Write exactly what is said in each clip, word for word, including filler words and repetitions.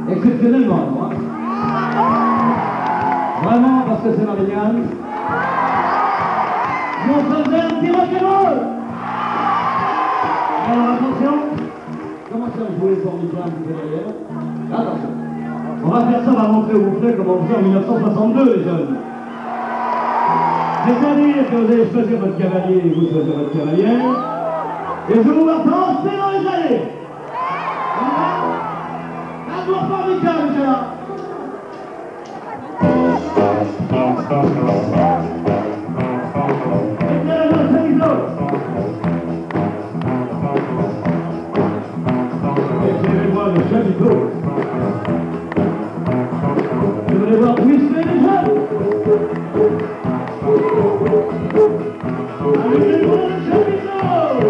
Exceptionnellement, moi. Vraiment, parce que c'est Marignane. Si on faisait un petit rock'n'roll. Alors attention, commencez à jouer formidable derrière. Attention. On va faire ça, on va montrer au fait comme on faisait en mille neuf cent soixante-deux, les jeunes. C'est-à-dire que vous allez choisir votre cavalier et vous choisir votre cavalière. Et je vous vois danser dans les allées. Un tour formidable, c'est là. Éclairez-moi le chapiteau. Je voulais voir whistler les jeunes. Allumez-moi le chapiteau.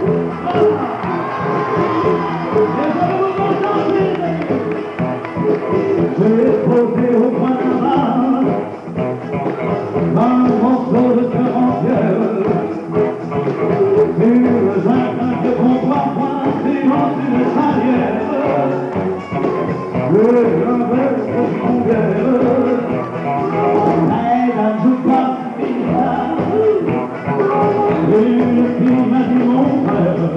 Les jeunes vont chanter. Je vais poser au coin de la main un morceau de cœur en pierre. Sur le jardin de comptoir coincé dans une salière. Le grand-père de son père. Elle n'ajoute pas une fille m'a dit mon frère.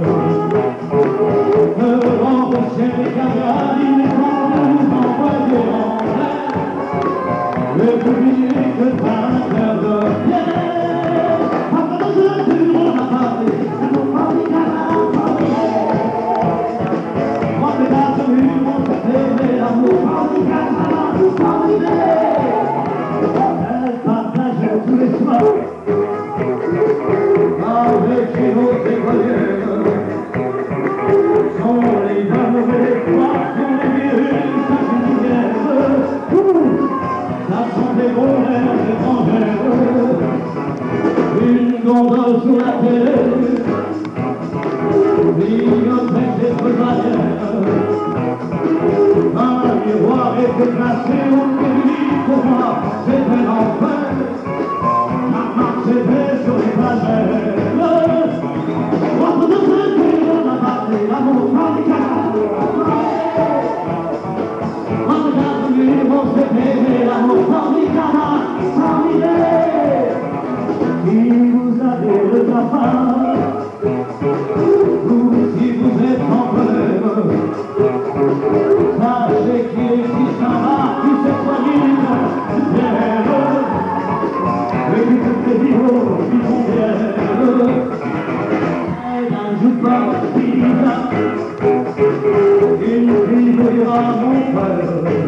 Devant le ciel des camarades, il est temps de nous envoyer en l'air. Le public va faire de pierre. Après dans ce tour, on a parlé. Ça nous parle des camarades. Moi, c'est la rue, on s'est fait l'amour. Parle des camarades, parle des elle partage tous les soirs. Avec les autres écolières. Sont les dames et les trois, sont les vieux, ça c'est une guerre. Ça sont des gros airs étrangères. Une gondole sous la télé. Bibliothèque des feux. Un miroir était placé au public pour moi, c'était l'enfer. Ma marque était sur les flagelles. Entre deux trucs, on a parlé l'amour radical. On regarde lui, on s'est fait l'amour radical, sans idée. Si vous avez le papa, vous, si vous êtes en problème, sachez qu'il existe un bar qui s'éloigne du ciel. Et qui toutes les vivants qui sont bien. Elle n'ajoute pas une fille vous dira mon frère.